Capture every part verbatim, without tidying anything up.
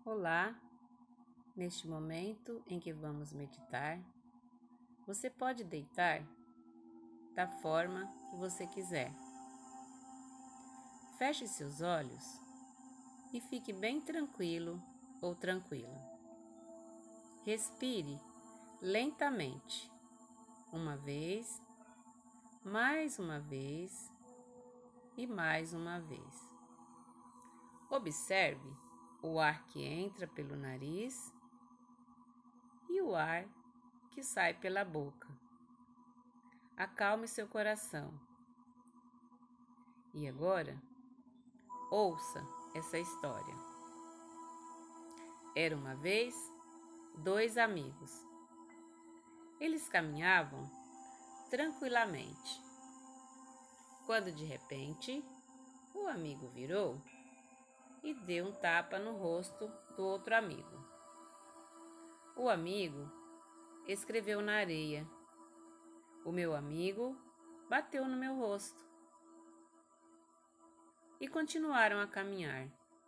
Olá! Neste momento em que vamos meditar, você pode deitar da forma que você quiser. Feche seus olhos e fique bem tranquilo ou tranquila. Respire lentamente, uma vez, mais uma vez e mais uma vez. Observe o ar que entra pelo nariz e o ar que sai pela boca. Acalme seu coração. E agora, ouça essa história. Era uma vez dois amigos. Eles caminhavam tranquilamente, quando de repente o amigo virou e deu um tapa no rosto do outro amigo. O amigo escreveu na areia: "O meu amigo bateu no meu rosto." E continuaram a caminhar.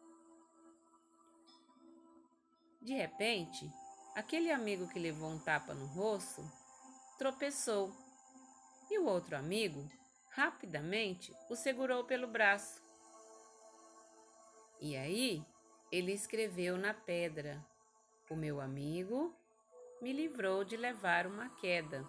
De repente, aquele amigo que levou um tapa no rosto tropeçou e o outro amigo rapidamente o segurou pelo braço. E aí ele escreveu na pedra: "O meu amigo me livrou de levar uma queda."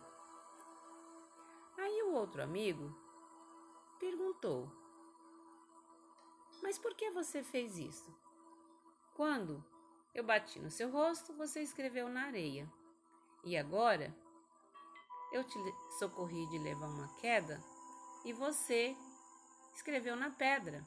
Aí o outro amigo perguntou: "Mas por que você fez isso? Quando eu bati no seu rosto, você escreveu na areia. E agora eu te socorri de levar uma queda e você escreveu na pedra."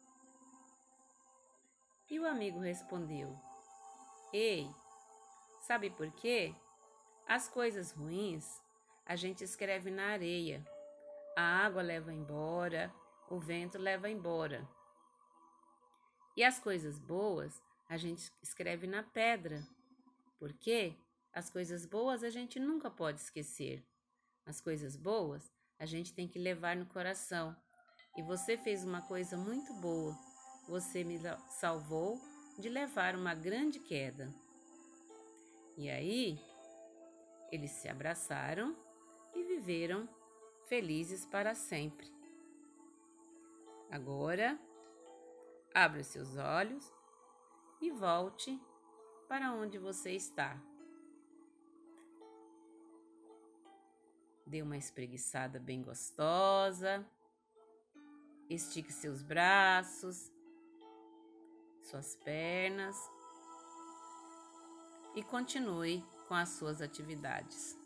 E o amigo respondeu: "Ei, sabe por quê? As coisas ruins a gente escreve na areia. A água leva embora, o vento leva embora. E as coisas boas a gente escreve na pedra, porque as coisas boas a gente nunca pode esquecer. As coisas boas a gente tem que levar no coração. E você fez uma coisa muito boa. Você me salvou de levar uma grande queda." E aí, eles se abraçaram e viveram felizes para sempre. Agora, abra seus olhos e volte para onde você está. Dê uma espreguiçada bem gostosa. Estique seus braços, suas pernas e continue com as suas atividades.